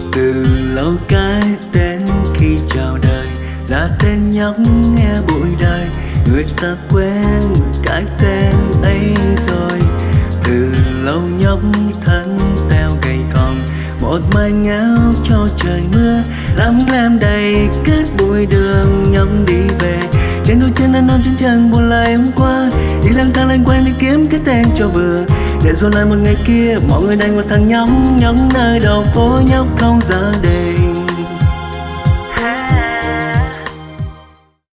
Từ lâu cái tên khi chào đời là tên nhóc nghe bụi đời. Người ta quên cái tên ấy rồi. Từ lâu nhóc thân theo gầy còm, một mái ngáo cho trời mưa. Lắm lem đầy kết bụi đường nhóc đi về. Trên đôi chân ăn non trên chân buồn lại hôm qua. Đi lang thang loanh quanh đi kiếm cái tên cho vừa. Để rồi lại một ngày kia mọi người đành một thằng nhóc. Nhóc nơi đầu phố nhóc không gia đình.